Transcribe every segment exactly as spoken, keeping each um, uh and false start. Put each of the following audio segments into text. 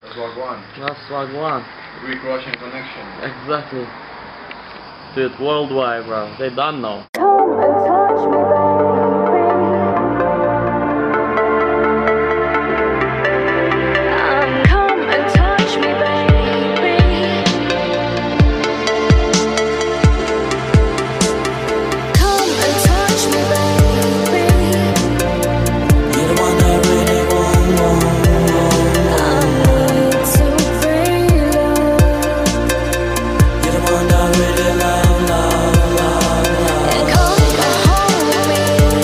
Wagwan. That's Wagwan. Greek-Russian connection. Exactly. Dude, worldwide, bro. They done know. Come and touch me, baby. Um, come and touch me, baby. Come and touch me, baby. You're the one I really want, want, want. I need to free love. You're the one I really love, love, love, love. And come and hold me,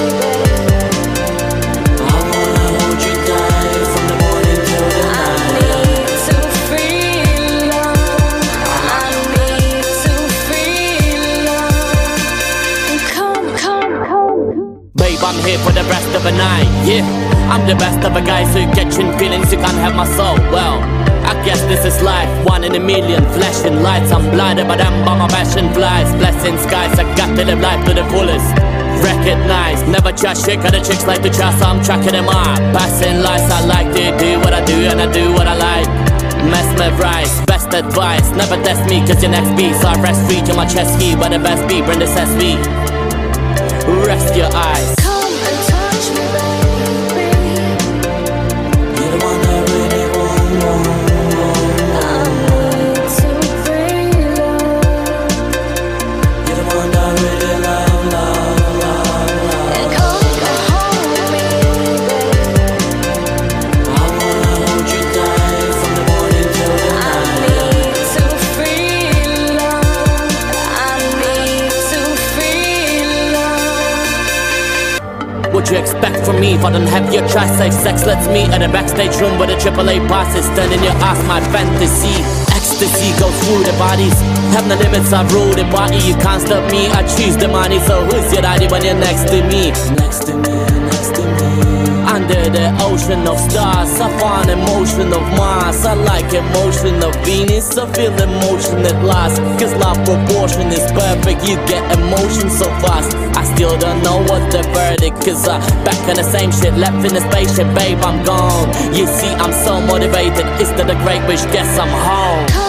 baby. I wanna hold you tight from the morning till the I night. need to free love. I need to free love. Come, come, come. Babe, I'm here for the rest of the night, yeah. I'm the best of the guys who catching feelings, you can't have my soul. Well, I guess this is life, one in a million, flashing lights. I'm blinded by them, but my passion flies. Blessing skies, I got to live life to the fullest. Recognize, never try shit, got the chicks like to try, so I'm tracking them up. Passing lights, I like to do what I do, and I do what I like. Mesmerize, best advice, never test me, cause your next beat. So I rest free to my chest key, where the best beat, bring the S V. Rest your eyes. Come and touch me, baby. You're the one I really want, want, want. I need to free love. You're the one I really love, love, love, love. And come and hold me, baby. I wanna hold you tight from the morning till the I night. need to free love. I need to free love. What you expect from me if I don't have your trust? Safe sex, let's meet at a backstage room where the triple A passes. Turn in your ass, my fantasy. Ecstasy goes through the bodies. Have no limits, I rule the body. You can't stop me, I choose the money. So who's your daddy when you're next to me? Next to me, next to me. Under the ocean of stars, I find emotion of Mars. I like emotion of Venus, I feel emotion at last. Cause love proportion is perfect, you get emotion so fast. I still don't know what's the verdict, cause I back on the same shit, left in the spaceship, babe, I'm gone. You see, I'm so motivated, it's not a great wish, guess I'm home.